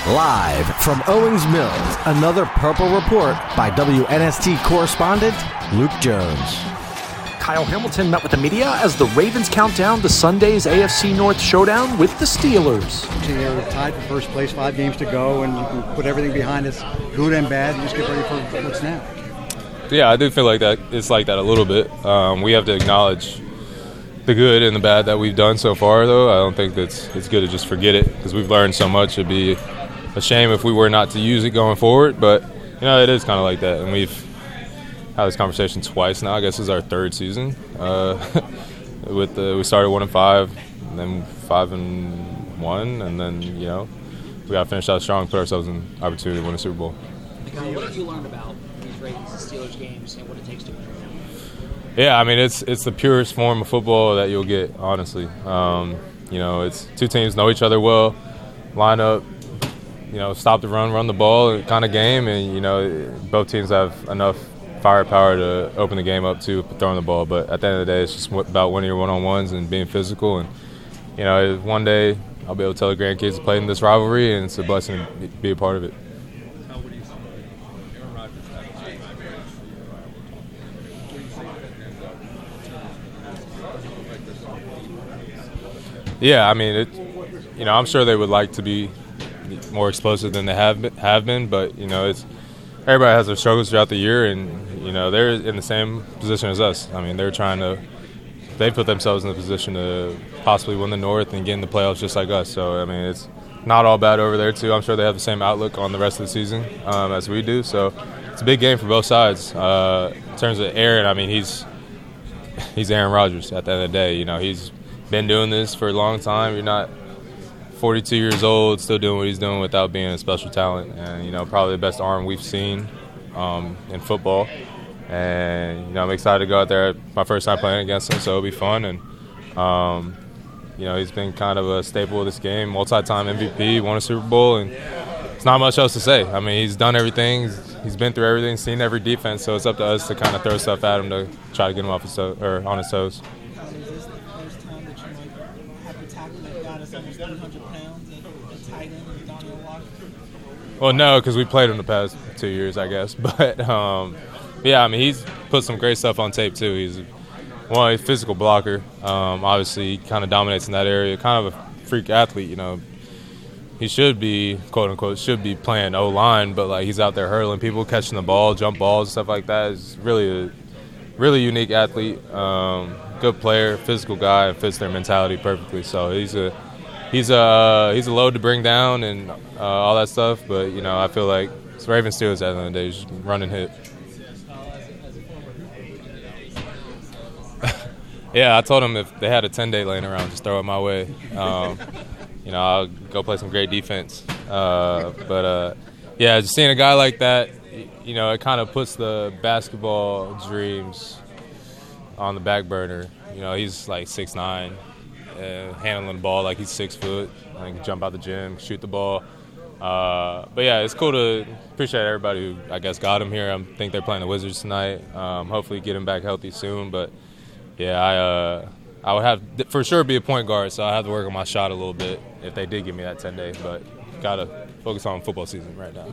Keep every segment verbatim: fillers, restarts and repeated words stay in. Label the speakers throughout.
Speaker 1: Live from Owings Mills, another Purple Report by W N S T correspondent Luke Jones.
Speaker 2: Kyle Hamilton met with the media as the Ravens count down to Sunday's A F C North showdown with the Steelers.
Speaker 3: They're tied for first place, five games to go, and you can put everything behind us, good and bad, and just get ready for what's now.
Speaker 4: Yeah, I do feel like that. It's like that a little bit. Um, we have to acknowledge the good and the bad that we've done so far, though. I don't think that's it's good to just forget it because we've learned so much. It'd be a shame if we were not to use it going forward, but you know it is kind of like that, and we've had this conversation twice now. I guess this is our third season. Uh, with the, we started one and five, and then five and one, and then you know we got to finish out strong, put ourselves in opportunity to win a Super Bowl.
Speaker 5: What have you learned about these Ravens and Steelers games and what it takes to win?
Speaker 4: Yeah, I mean it's it's the purest form of football that you'll get, honestly. Um, you know, it's two teams know each other well, line up, you know, stop the run, run the ball kind of game, and you know both teams have enough firepower to open the game up to throwing the ball. But at the end of the day, it's just about winning your one-on-ones and being physical. And you know, one day I'll be able to tell the grandkids to play in this rivalry, and it's a blessing to be a part of it. Yeah, I mean, it. You know, I'm sure they would like to be more explosive than they have been, have been, but you know, it's everybody has their struggles throughout the year, and you know, they're in the same position as us. I mean, they're trying to. They put themselves in the position to possibly win the North and get in the playoffs just like us. So I mean, it's not all bad over there too. I'm sure they have the same outlook on the rest of the season um, as we do. So it's a big game for both sides. Uh, in terms of Aaron, I mean, he's he's Aaron Rodgers at the end of the day. You know, he's been doing this for a long time. You're not forty-two years old, still doing what he's doing without being a special talent. And, you know, probably the best arm we've seen um, in football. And, you know, I'm excited to go out there. My first time playing against him, so it'll be fun. And, um, you know, he's been kind of a staple of this game, multi-time M V P, won a Super Bowl, and it's not much else to say. I mean, he's done everything. He's, he's been through everything, seen every defense, so it's up to us to kind of throw stuff at him to try to get him off his toe, or on his toes. Well, no, because we played him the past two years, I guess. But, um, yeah, I mean, he's put some great stuff on tape, too. He's one a physical blocker. Um, obviously, he kind of dominates in that area. Kind of a freak athlete, you know. He should be, quote-unquote, should be playing O-line, but, like, he's out there hurdling people, catching the ball, jump balls, stuff like that. He's really a really unique athlete, um, good player, physical guy, and fits their mentality perfectly. So he's a he's a he's a load to bring down and uh, all that stuff. But you know, I feel like it's Ravens Steelers at the end of the day, just run and hit. Yeah, I told him if they had a ten-day laying around, just throw it my way. Um, you know, I'll go play some great defense. Uh, but uh, yeah, just seeing a guy like that, you know, it kind of puts the basketball dreams on the back burner. You know, he's like six nine, uh, handling the ball like he's six foot. I can jump out the gym, shoot the ball. Uh, but yeah, it's cool to appreciate everybody who I guess got him here. I think they're playing the Wizards tonight. Um, hopefully, get him back healthy soon. But yeah, I uh, I would have for sure be a point guard, so I have to work on my shot a little bit if they did give me that ten day. But gotta focus on football season right now.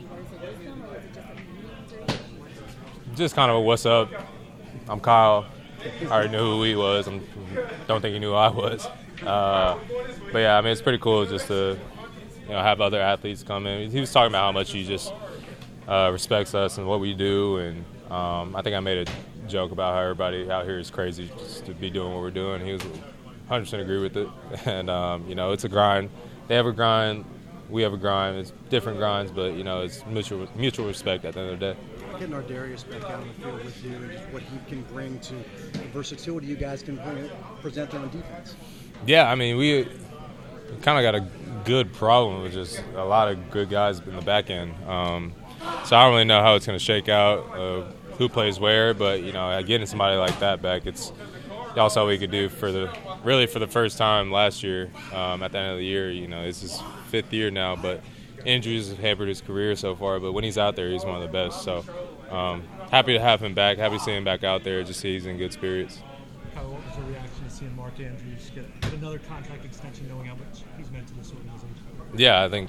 Speaker 4: Just kind of a what's up. I'm Kyle. I already knew who he was. I don't think he knew who I was. Uh, but yeah, I mean, it's pretty cool just to you know have other athletes come in. He was talking about how much he just uh, respects us and what we do, and um, I think I made a joke about how everybody out here is crazy just to be doing what we're doing. He was one hundred percent agree with it, and um, you know, it's a grind. They have a grind. We have a grind. It's different grinds, but you know, it's mutual mutual respect at the end of the day.
Speaker 3: Getting Ardarius back out on the field with you and just what he can bring to the versatility you guys can bring, present them on defense.
Speaker 4: Yeah, I mean, we kind of got a good problem with just a lot of good guys in the back end. Um, so I don't really know how it's going to shake out, uh, who plays where, but, you know, getting somebody like that back, it's also what we could do for the really for the first time last year um, at the end of the year. You know, it's his fifth year now, but injuries have hampered his career so far, but when he's out there, he's one of the best. So um, happy to have him back, happy to see him back out there, just see he's in good spirits.
Speaker 6: How, what was your reaction to seeing Mark Andrews get, get another contract extension, knowing how much he's meant to this organization?
Speaker 4: Yeah, I think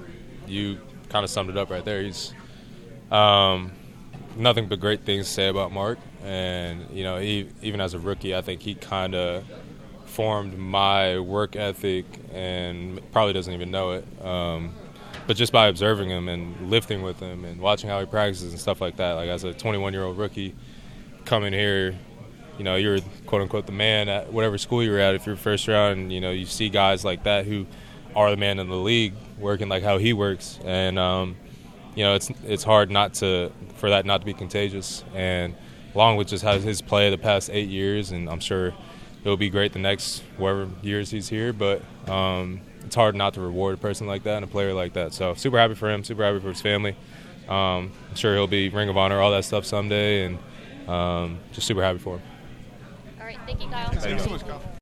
Speaker 4: you kind of summed it up right there. He's um, nothing but great things to say about Mark. And, you know, he, even as a rookie, I think he kind of formed my work ethic and probably doesn't even know it. Um, but just by observing him and lifting with him and watching how he practices and stuff like that, like as a twenty-one-year-old rookie coming here, you know, you're quote-unquote the man at whatever school you're at if you're first round, and, you know, you see guys like that who are the man in the league working like how he works. And, um, you know, it's it's hard not to for that not to be contagious. And along with just how his play the past eight years, and I'm sure it'll be great the next whatever years he's here, but um, it's hard not to reward a person like that and a player like that. So super happy for him, super happy for his family. Um, I'm sure he'll be Ring of Honor, all that stuff someday, and um, just super happy for him.
Speaker 7: All right, thank you, Kyle.
Speaker 4: Thank you.
Speaker 3: so much, Kyle.